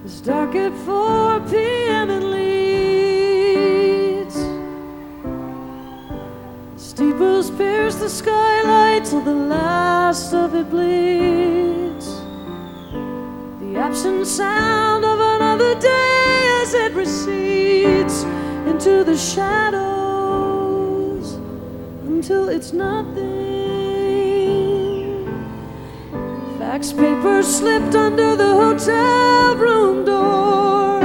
It's dark at 4 p.m. in Leeds. Steeples pierce the skylight till the last of it bleeds. The absent sound of another day as it recedes into the shadows until it's nothing. Fax paper slipped under the hotel room door,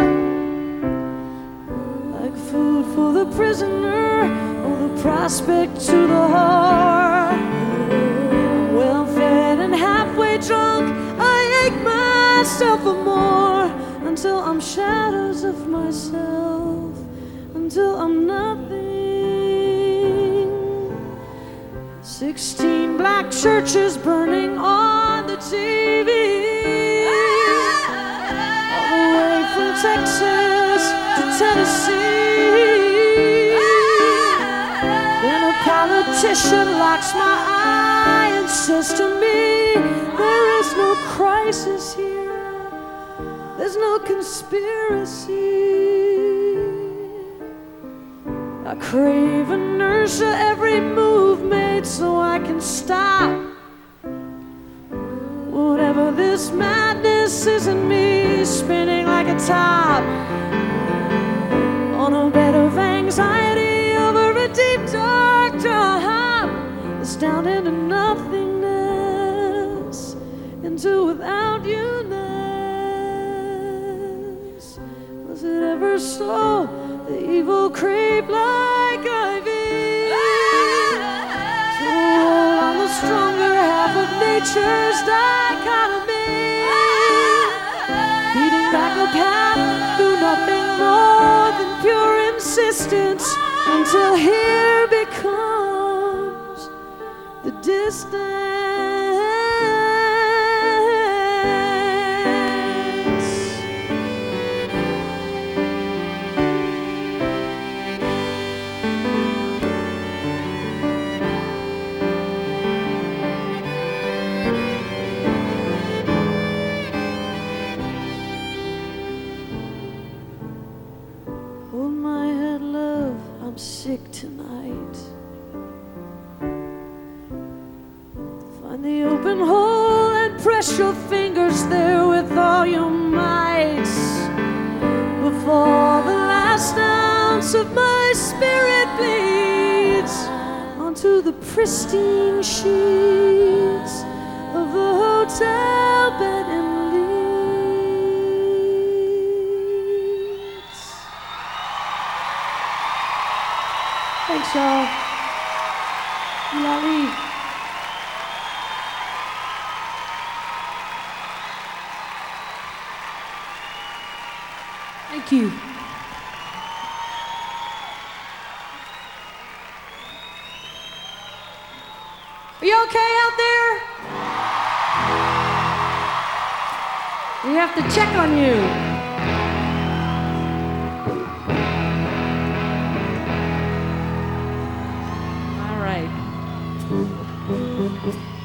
like food for the prisoner or the prospect to the whore. Well fed and halfway drunk, I ache myself for more until I'm shadows of myself, until I'm nothing. 16 black churches burning on the TV, all the way from Texas to Tennessee. Then a politician locks my eye and says to me, there is no crisis here, there's no conspiracy. I crave inertia, every move made so I can stop. Whatever this madness is in me, spinning like a top on a bed of anxiety over a deep dark drop. It's down into nothingness, into without you-ness. Was it ever so? The evil creep like ivy to hold on the stronger half of nature's dichotomy, beating back the path through nothing more than pure insistence until here becomes the distance. Hold my head, love, I'm sick tonight. Find the open hole and press your fingers there with all your might, before the last ounce of my spirit bleeds onto the pristine sheets of the hotel bed in Leeds. Thanks, y'all. Lali. Thank you. Are you okay out there? We have to check on you. All right.